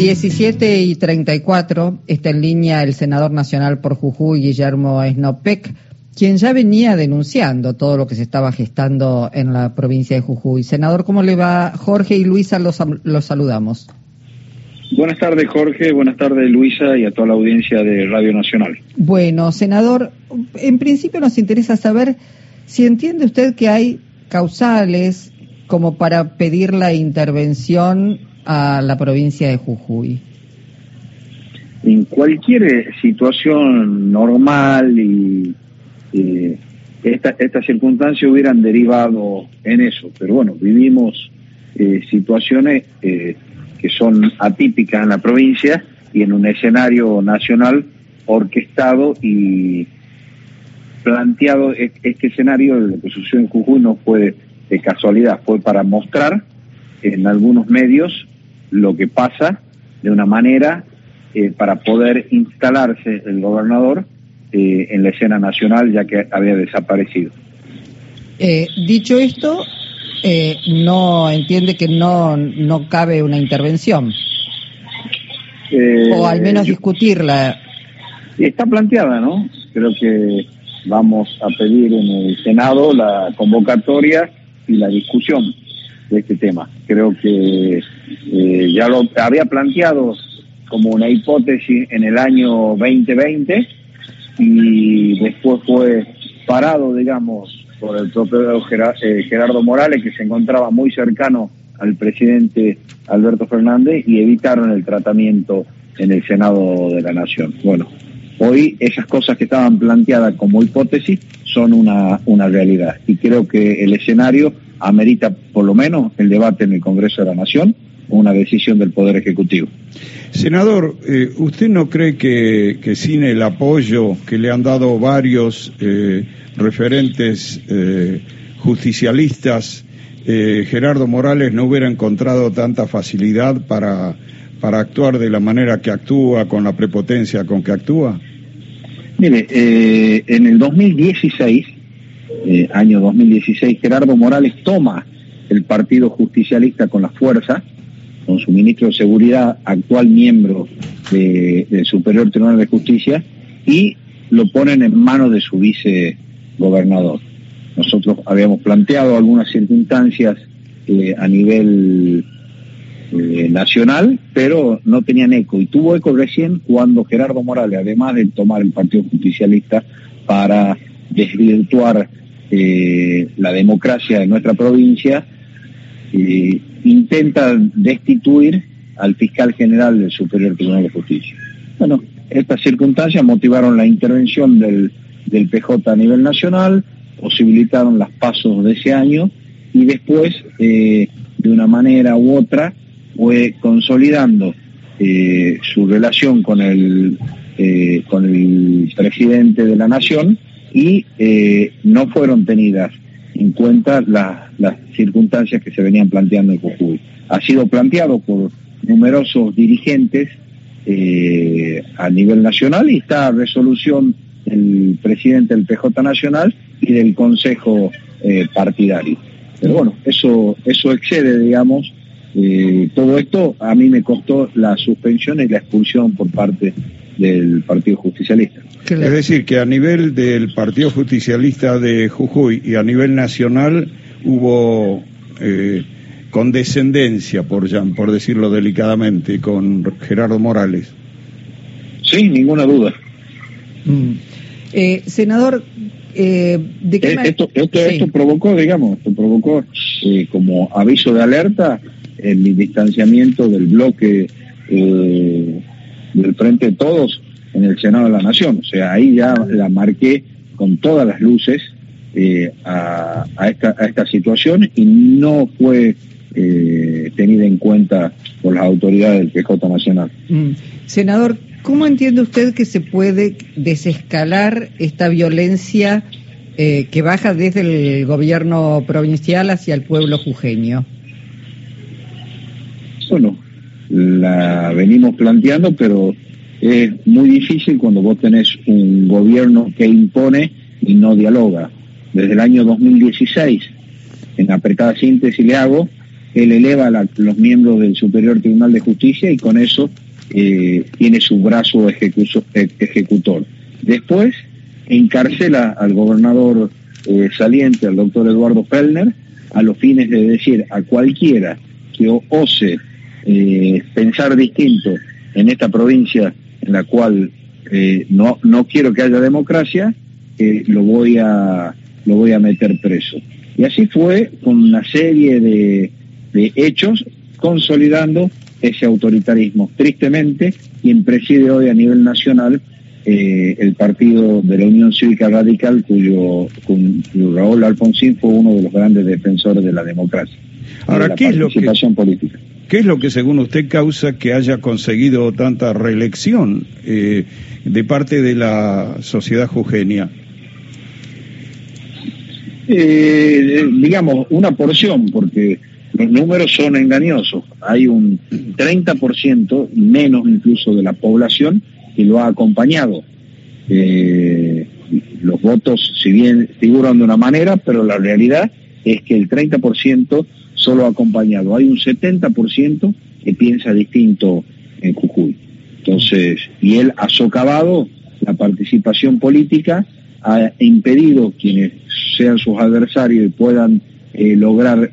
17:34, está en línea el senador nacional por Jujuy, Guillermo Snopek, quien ya venía denunciando todo lo que se estaba gestando en la provincia de Jujuy. Senador, ¿cómo le va? Jorge y Luisa los saludamos. Buenas tardes, Jorge. Buenas tardes, Luisa, y a toda la audiencia de Radio Nacional. Bueno, senador, en principio nos interesa saber si entiende usted que hay causales como para pedir la intervención a la provincia de Jujuy. En cualquier situación normal y estas circunstancias hubieran derivado en eso, pero bueno, vivimos situaciones que son atípicas en la provincia y en un escenario nacional orquestado y planteado. Este escenario de lo que sucedió en Jujuy no fue de casualidad, fue para mostrar en algunos medios lo que pasa de una manera para poder instalarse el gobernador en la escena nacional, ya que había desaparecido. Dicho esto, no entiende que no cabe una intervención, o al menos discutirla. Está planteada, ¿no? Creo que vamos a pedir en el Senado la convocatoria y la discusión de este tema. Creo que ya lo había planteado como una hipótesis en el año 2020 y después fue parado, digamos, por el propio Gerardo Morales, que se encontraba muy cercano al presidente Alberto Fernández, y evitaron el tratamiento en el Senado de la Nación. Bueno, hoy esas cosas que estaban planteadas como hipótesis son una realidad, y creo que el escenario amerita por lo menos el debate en el Congreso de la Nación, una decisión del Poder Ejecutivo. Senador, ¿usted no cree que sin el apoyo que le han dado varios referentes justicialistas, Gerardo Morales no hubiera encontrado tanta facilidad para actuar de la manera que actúa, con la prepotencia con que actúa? Mire, en el 2016, año 2016, Gerardo Morales toma el Partido Justicialista con la fuerza, con su ministro de Seguridad, actual miembro del Superior Tribunal de Justicia, y lo ponen en manos de su vicegobernador. Nosotros habíamos planteado algunas circunstancias a nivel nacional, pero no tenían eco, y tuvo eco recién cuando Gerardo Morales, además de tomar el Partido Justicialista para desvirtuar la democracia de nuestra provincia, intenta destituir al fiscal general del Superior Tribunal de Justicia. Bueno, estas circunstancias motivaron la intervención del PJ a nivel nacional, posibilitaron las pasos de ese año, y después, de una manera u otra, fue consolidando su relación con el presidente de la Nación, y no fueron tenidas en cuenta las circunstancias que se venían planteando en Jujuy. Ha sido planteado por numerosos dirigentes a nivel nacional, y está a resolución del presidente del PJ Nacional y del Consejo partidario. Pero bueno, eso excede, digamos, todo esto a mí me costó la suspensión y la expulsión por parte del Partido Justicialista. Es decir, que a nivel del Partido Justicialista de Jujuy y a nivel nacional hubo condescendencia, por decirlo delicadamente, con Gerardo Morales. Sí, ninguna duda. Senador, ¿de qué esto provocó, digamos, como aviso de alerta el distanciamiento del bloque del Frente de Todos en el Senado de la Nación. O sea, ahí ya la marqué con todas las luces a esta situación, y no fue tenida en cuenta por las autoridades del PJ Nacional. Senador, ¿cómo entiende usted que se puede desescalar esta violencia que baja desde el gobierno provincial hacia el pueblo jujeño? Bueno, la venimos planteando, pero es muy difícil cuando vos tenés un gobierno que impone y no dialoga. Desde el año 2016, en apretada síntesis le hago, él eleva los miembros del Superior Tribunal de Justicia y con eso tiene su brazo ejecutor. Después encarcela al gobernador saliente, al doctor Eduardo Fellner, a los fines de decir a cualquiera que ose pensar distinto en esta provincia en la cual no quiero que haya democracia, lo voy a meter preso. Y así fue con una serie de hechos consolidando ese autoritarismo. Tristemente, quien preside hoy a nivel nacional el partido de la Unión Cívica Radical, cuyo Raúl Alfonsín fue uno de los grandes defensores de la democracia. Ahora, ¿qué es política? ¿Qué es lo que según usted causa que haya conseguido tanta reelección de parte de la sociedad jujeña? Digamos, una porción, porque los números son engañosos. Hay un 30% menos incluso de la población que lo ha acompañado. Los votos, si bien figuran de una manera, pero la realidad es que el 30% solo ha acompañado. Hay un 70% que piensa distinto en Jujuy. Entonces, y él ha socavado la participación política, ha impedido quienes sean sus adversarios y puedan lograr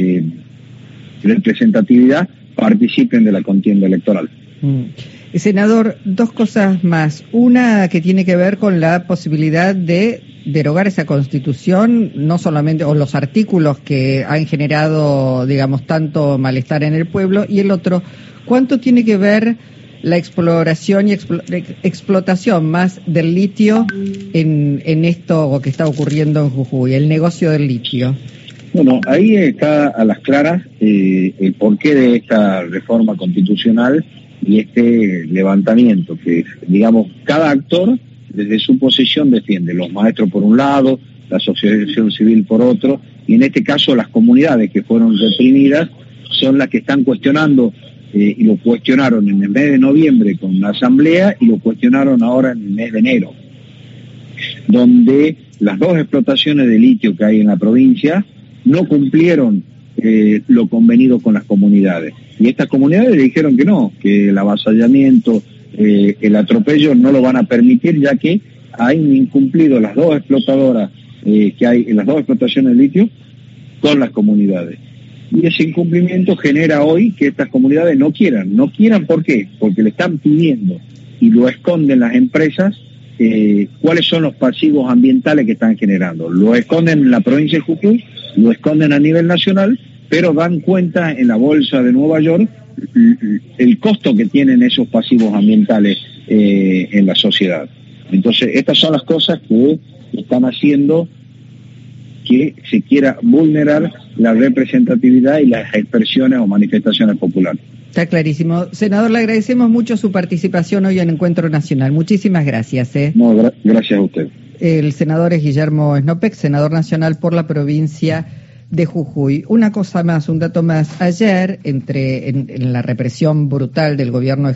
representatividad, participen de la contienda electoral. Senador, dos cosas más. Una que tiene que ver con la posibilidad de derogar esa Constitución, no solamente, o los artículos que han generado, digamos, tanto malestar en el pueblo, y el otro, ¿cuánto tiene que ver la exploración y explotación más del litio en esto que está ocurriendo en Jujuy, el negocio del litio? Bueno, ahí está a las claras el porqué de esta reforma constitucional y este levantamiento, que digamos, cada actor desde su posición defiende, los maestros por un lado, la asociación civil por otro, y en este caso las comunidades que fueron reprimidas son las que están cuestionando, y lo cuestionaron en el mes de noviembre con una asamblea y lo cuestionaron ahora en el mes de enero, donde las dos explotaciones de litio que hay en la provincia no cumplieron lo convenido con las comunidades. Y estas comunidades le dijeron que no, que el avasallamiento, el atropello no lo van a permitir, ya que han incumplido las dos explotadoras que hay en las dos explotaciones de litio con las comunidades. Y ese incumplimiento genera hoy que estas comunidades no quieran. No quieran, ¿por qué? Porque le están pidiendo y lo esconden las empresas cuáles son los pasivos ambientales que están generando. Lo esconden en la provincia de Jujuy, lo esconden a nivel nacional, pero dan cuenta en la bolsa de Nueva York el costo que tienen esos pasivos ambientales en la sociedad. Entonces, estas son las cosas que están haciendo que se quiera vulnerar la representatividad y las expresiones o manifestaciones populares. Está clarísimo. Senador, le agradecemos mucho su participación hoy en Encuentro Nacional. Muchísimas gracias. No, gracias a usted. El senador es Guillermo Snopek, senador nacional por la provincia de Jujuy. Una cosa más, un dato más. Ayer, en la represión brutal del gobierno de